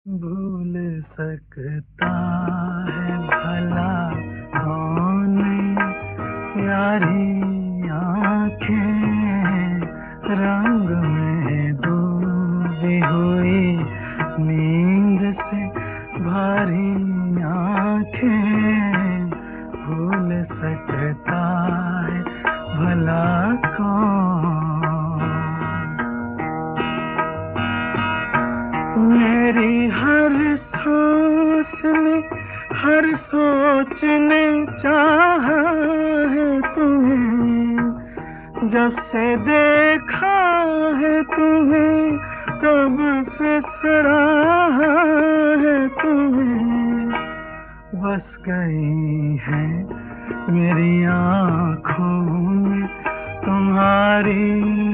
भूल सकता है भला कौन यारी आँखें रंग में डूबी हुई नींद से भारी आँखें भूल सकता है भला कौन। मेरी हर सांस ने हर सोच ने चाहा है तुम्हें, जब से देखा है तुम्हें तब से सराहा है तुम्हें। बस गई है मेरी आँखों में तुम्हारी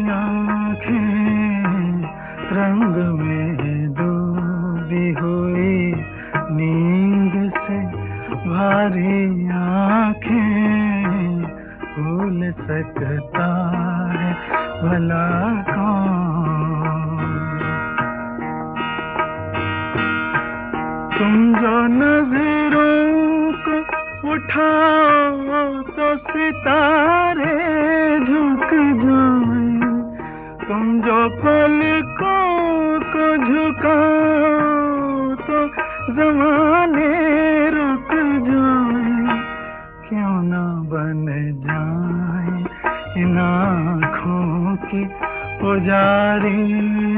आँखें रंग में डूबी हुई नींद से भारी आँखें भूल सकता है भला कौन। तुम जो नजरों को उठाओ तो सितारे झुक जाएं, तुम जो पलकों को झुकाओ तो ज़माने रुक जाएं। क्यों ना बन जाएं इन आँखों की पुजारी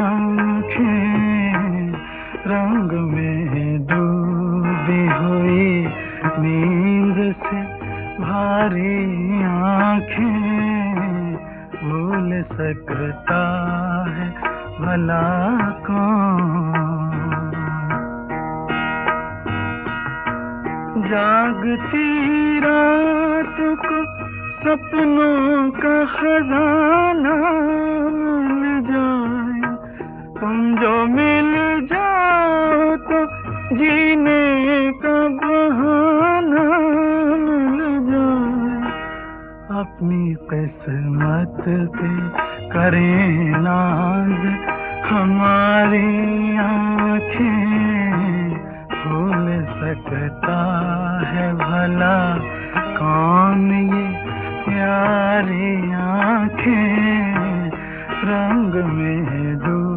आँखें रंग में डूबी हुई नींद से भारी आँखें भूल सकता है भला कौन। जागती रात को सपनों का खजाना मिल जाए, तुम जो मिल जाओ तो जीने का बहाना मिल जाए। अपनी किस्मत पे करें नाज हमारी आँखें भूल सकता है भला कौन ये प्यारी आँखें रंग में डूबी